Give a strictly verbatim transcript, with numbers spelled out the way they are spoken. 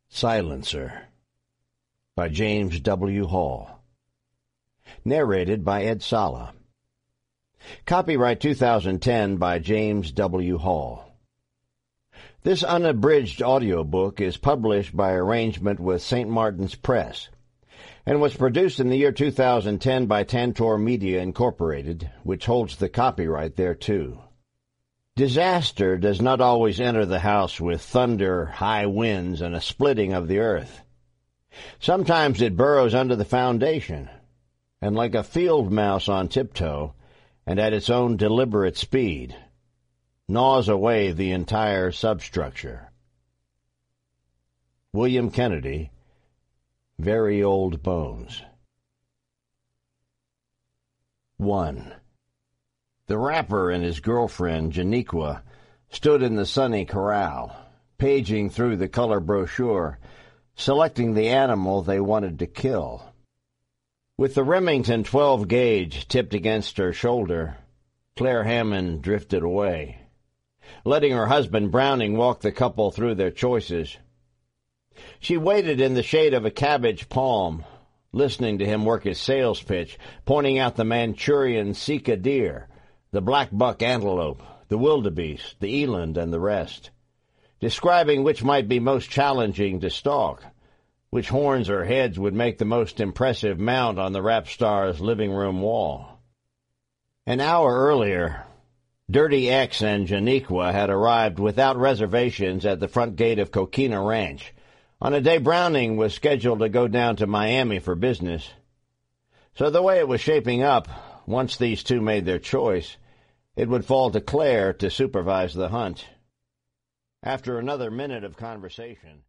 Silencer by James W. Hall. Narrated by Ed Sala. Copyright two thousand ten by James W. Hall. This unabridged audiobook is published by arrangement with Saint Martin's Press and was produced in the year two thousand ten by Tantor Media, Incorporated, which holds the copyright thereto. Disaster does not always enter the house with thunder, high winds, and a splitting of the earth. Sometimes it burrows under the foundation, and like a field mouse on tiptoe, and at its own deliberate speed, gnaws away the entire substructure. William Kennedy, Very Old Bones. one. The rapper and his girlfriend, Janiqua, stood in the sunny corral, paging through the color brochure, selecting the animal they wanted to kill. With the Remington twelve gauge tipped against her shoulder, Claire Hammond drifted away, letting her husband Browning walk the couple through their choices. She waited in the shade of a cabbage palm, listening to him work his sales pitch, pointing out the Manchurian Sika deer, the black buck antelope, the wildebeest, the eland, and the rest, describing which might be most challenging to stalk, which horns or heads would make the most impressive mount on the rap star's living room wall. An hour earlier, Dirty X and Janiqua had arrived without reservations at the front gate of Coquina Ranch, on a day Browning was scheduled to go down to Miami for business. So the way it was shaping up, once these two made their choice, it would fall to Claire to supervise the hunt. After another minute of conversation,